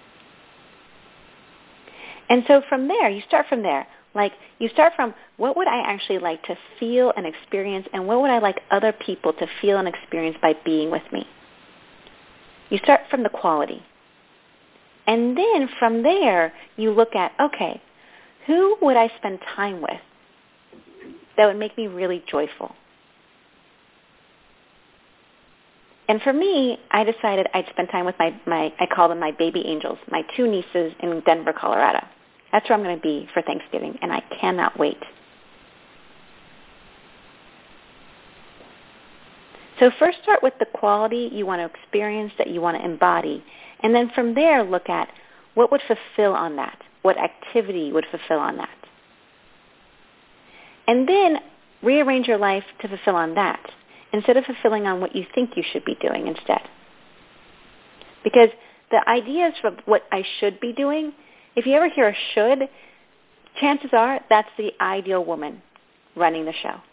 And so from there, you start from there. Like, you start from, what would I actually like to feel and experience, and what would I like other people to feel and experience by being with me? You start from the quality. And then from there, you look at, okay, who would I spend time with that would make me really joyful? And for me, I decided I'd spend time with my, my, I call them my baby angels, my two nieces in Denver, Colorado. That's where I'm going to be for Thanksgiving, and I cannot wait. So first start with the quality you want to experience, that you want to embody, and then from there look at what would fulfill on that, what activity would fulfill on that. And then rearrange your life to fulfill on that, instead of fulfilling on what you think you should be doing instead. Because the ideas of what I should be doing, if you ever hear a should, chances are that's the ideal woman running the show.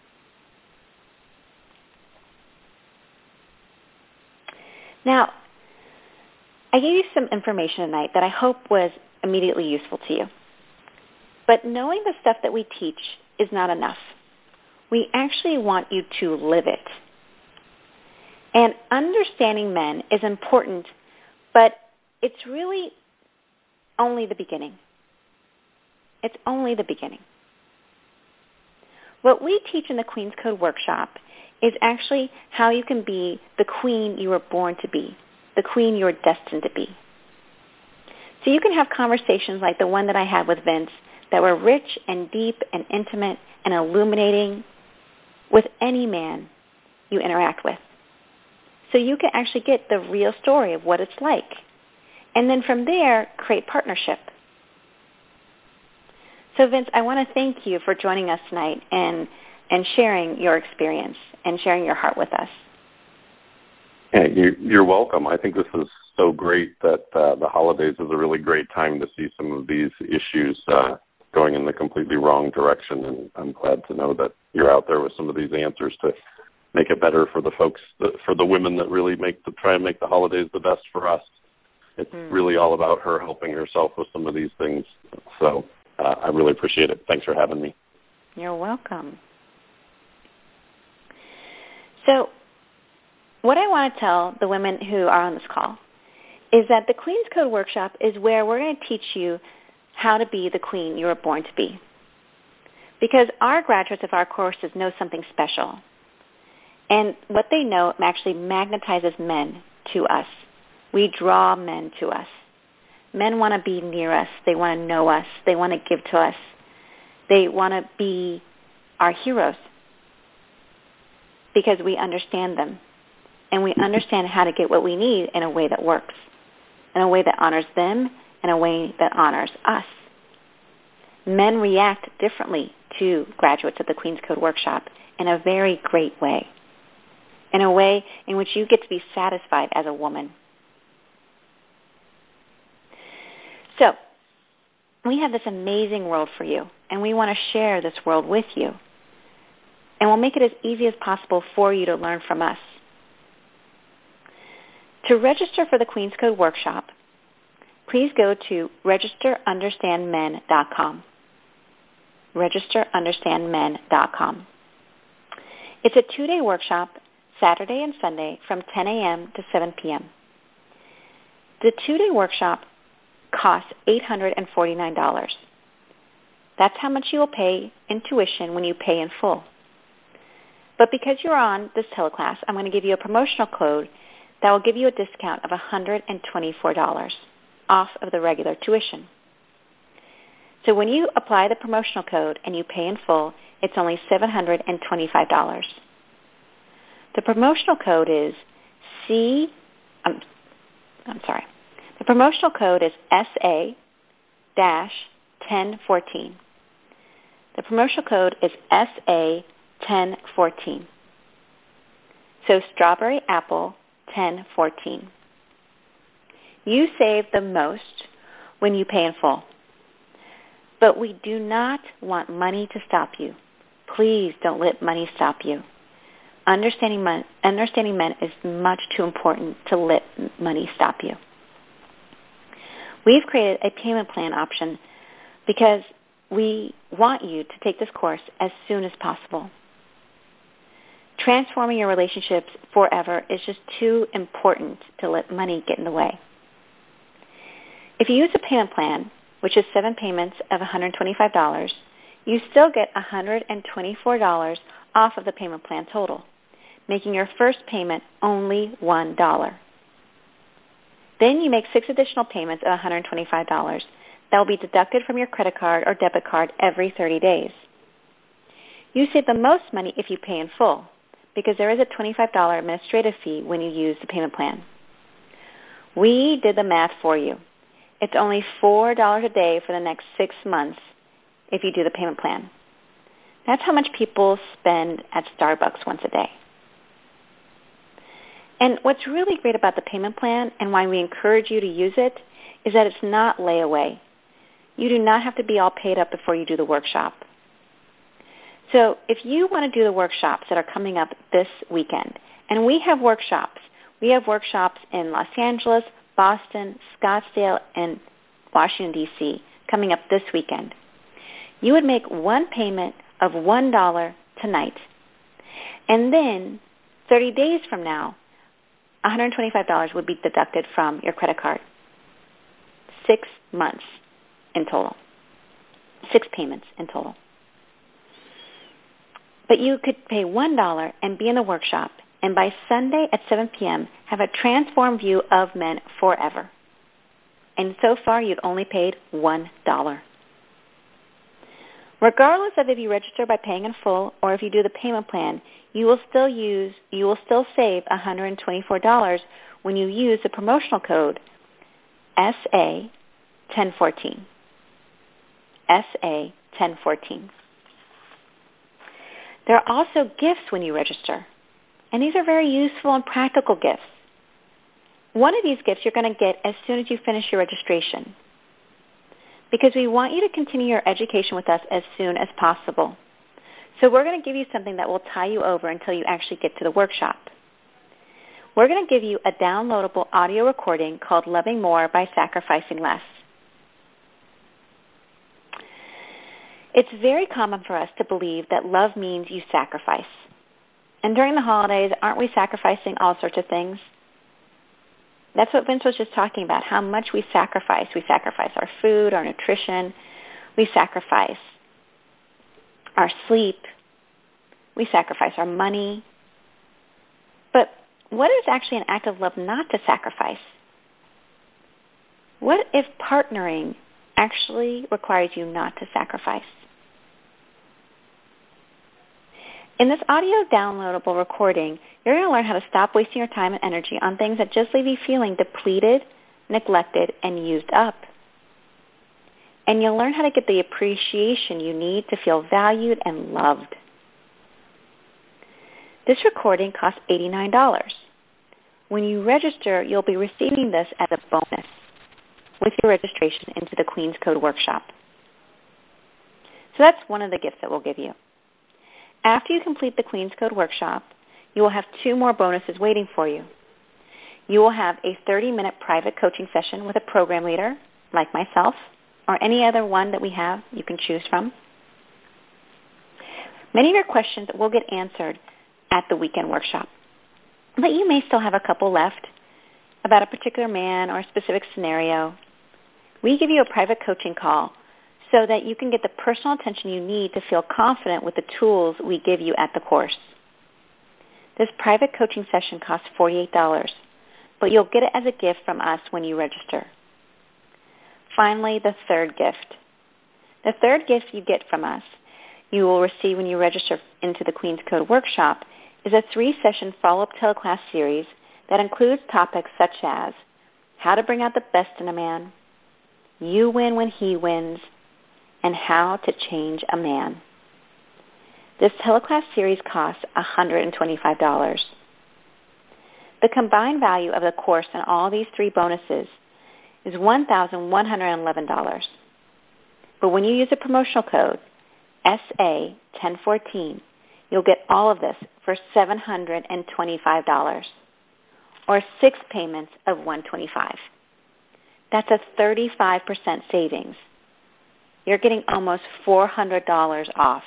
Now, I gave you some information tonight that I hope was immediately useful to you. But knowing the stuff that we teach is not enough. We actually want you to live it. And understanding men is important, but it's really only the beginning. It's only the beginning. What we teach in the Queen's Code workshop is actually how you can be the queen you were born to be, the queen you are destined to be. So you can have conversations like the one that I had with Vince that were rich and deep and intimate and illuminating with any man you interact with. So you can actually get the real story of what it's like. And then from there, create partnership. So Vince, I want to thank you for joining us tonight and, and sharing your experience and sharing your heart with us.
Yeah, you, you're welcome. I think this is so great that uh, the holidays is a really great time to see some of these issues uh, going in the completely wrong direction. And I'm glad to know that you're out there with some of these answers to make it better for the folks, for the women that really make the, try and make the holidays the best for us. It's mm. really all about her helping herself with some of these things. So uh, I really appreciate it. Thanks for having me.
You're welcome. So what I want to tell the women who are on this call is that the Queen's Code workshop is where we're going to teach you how to be the queen you were born to be. Because our graduates of our courses know something special. And what they know actually magnetizes men to us. We draw men to us. Men want to be near us. They want to know us. They want to give to us. They want to be our heroes because we understand them. And we understand how to get what we need in a way that works, in a way that honors them, in a way that honors us. Men react differently to graduates of the Queen's Code workshop in a very great way, in a way in which you get to be satisfied as a woman. So we have this amazing world for you, and we want to share this world with you. And we'll make it as easy as possible for you to learn from us. To register for the Queen's Code workshop, please go to register understand men dot com. register understand men dot com. It's a two-day workshop, Saturday and Sunday, from ten a.m. to seven p.m. The two-day workshop costs eight hundred forty-nine dollars. That's how much you will pay in tuition when you pay in full. But because you're on this teleclass, I'm going to give you a promotional code that will give you a discount of one hundred twenty-four dollars off of the regular tuition. So when you apply the promotional code and you pay in full, it's only seven hundred twenty-five dollars. The promotional code is C, I'm, I'm sorry, the promotional code is S A ten fourteen. The promotional code is S A ten fourteen. So Strawberry Apple ten fourteen. You save the most when you pay in full. But we do not want money to stop you. please don't let money stop you. Understanding, mon- understanding men is much too important to let money stop you. We've created a payment plan option because we want you to take this course as soon as possible. Transforming your relationships forever is just too important to let money get in the way. If you use a payment plan, which is seven payments of one hundred twenty-five dollars, you still get one hundred twenty-four dollars off of the payment plan total, making your first payment only one dollar. Then you make six additional payments of one hundred twenty-five dollars that will be deducted from your credit card or debit card every thirty days. You save the most money if you pay in full, because there is a twenty-five dollars administrative fee when you use the payment plan. We did the math for you. It's only four dollars a day for the next six months if you do the payment plan. That's how much people spend at Starbucks once a day. And what's really great about the payment plan and why we encourage you to use it is that it's not layaway. You do not have to be all paid up before you do the workshop. So if you want to do the workshops that are coming up this weekend, and we have workshops, we have workshops in Los Angeles, Boston, Scottsdale, and Washington, D C coming up this weekend. You would make one payment of one dollar tonight. And then thirty days from now, one hundred twenty-five dollars would be deducted from your credit card. Six months in total. Six payments in total. But you could pay one dollar and be in the workshop, and by Sunday at seven p.m. have a transformed view of men forever. And so far, you've only paid one dollar. Regardless of if you register by paying in full or if you do the payment plan, you will still use you will still save one hundred twenty-four dollars when you use the promotional code S A ten fourteen. S A ten fourteen. There are also gifts when you register, and these are very useful and practical gifts. One of these gifts you're going to get as soon as you finish your registration, because we want you to continue your education with us as soon as possible. So we're going to give you something that will tie you over until you actually get to the workshop. We're going to give you a downloadable audio recording called Loving More by Sacrificing Less. It's very common for us to believe that love means you sacrifice. And during the holidays, aren't we sacrificing all sorts of things? That's what Vince was just talking about, how much we sacrifice. We sacrifice our food, our nutrition. We sacrifice our sleep. We sacrifice our money. But what is actually an act of love not to sacrifice? What if partnering actually requires you not to sacrifice? In this audio downloadable recording, you're going to learn how to stop wasting your time and energy on things that just leave you feeling depleted, neglected, and used up. And you'll learn how to get the appreciation you need to feel valued and loved. This recording costs eighty-nine dollars. When you register, you'll be receiving this as a bonus with your registration into the Queen's Code Workshop. So that's one of the gifts that we'll give you. After you complete the Queen's Code Workshop, you will have two more bonuses waiting for you. You will have a thirty-minute private coaching session with a program leader, like myself, or any other one that we have you can choose from. Many of your questions will get answered at the weekend workshop, but you may still have a couple left about a particular man or a specific scenario. We give you a private coaching call so that you can get the personal attention you need to feel confident with the tools we give you at the course. This private coaching session costs forty-eight dollars, but you'll get it as a gift from us when you register. Finally, the third gift. The third gift you get from us, you will receive when you register into the Queen's Code Workshop, is a three-session follow-up teleclass series that includes topics such as how to bring out the best in a man, you win when he wins, and how to change a man. This teleclass series costs one hundred twenty-five dollars. The combined value of the course and all these three bonuses is one thousand one hundred eleven dollars. But when you use a promotional code, S A ten fourteen, you'll get all of this for seven hundred twenty-five dollars, or six payments of one hundred twenty-five dollars. That's a thirty-five percent savings. You're getting almost four hundred dollars off.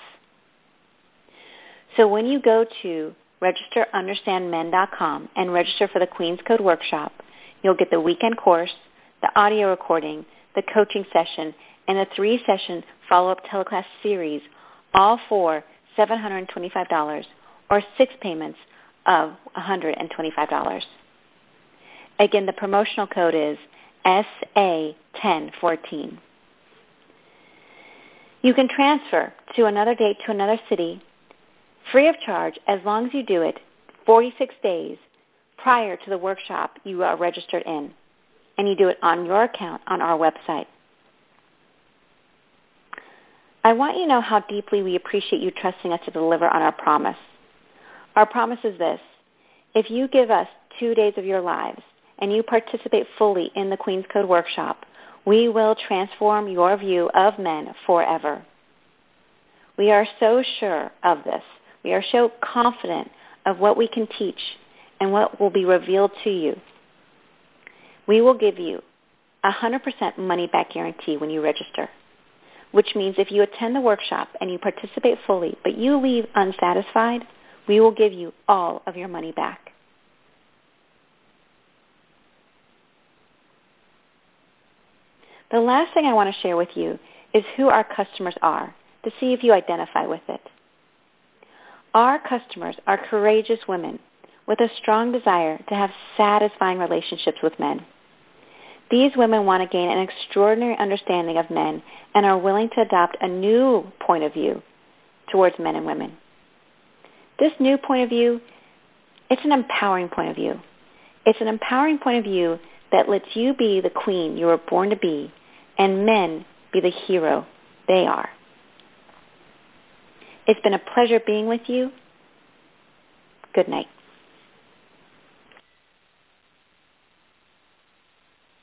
So when you go to register understand men dot com and register for the Queen's Code Workshop, you'll get the weekend course, the audio recording, the coaching session, and a three-session follow-up teleclass series, all for seven hundred twenty-five dollars, or six payments of one hundred twenty-five dollars. Again, the promotional code is S A ten fourteen. You can transfer to another date to another city free of charge as long as you do it forty-six days prior to the workshop you are registered in, and you do it on your account on our website. I want you to know how deeply we appreciate you trusting us to deliver on our promise. Our promise is this: if you give us two days of your lives and you participate fully in the Queen's Code Workshop, we will transform your view of men forever. We are so sure of this. We are so confident of what we can teach and what will be revealed to you. We will give you a one hundred percent money-back guarantee when you register, which means if you attend the workshop and you participate fully, but you leave unsatisfied, we will give you all of your money back. The last thing I want to share with you is who our customers are, to see if you identify with it. Our customers are courageous women with a strong desire to have satisfying relationships with men. These women want to gain an extraordinary understanding of men and are willing to adopt a new point of view towards men and women. This new point of view, it's an empowering point of view. It's an empowering point of view that lets you be the queen you were born to be and men be the hero they are. It's been a pleasure being with you. Good night.